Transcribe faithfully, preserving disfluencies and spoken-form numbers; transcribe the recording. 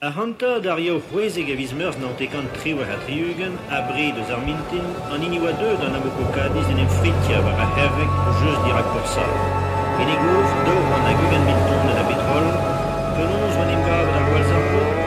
A hanta dario c'hwezeg a viz meurs nantekant tre war a triugen a bred eus ar mintin an ini oa deuet an amokokadiz en em fritia war a hervek jeus dirak porsal. En e gov, daou an agugan minton en a petrol, penonz oan em gavet ar walzarpo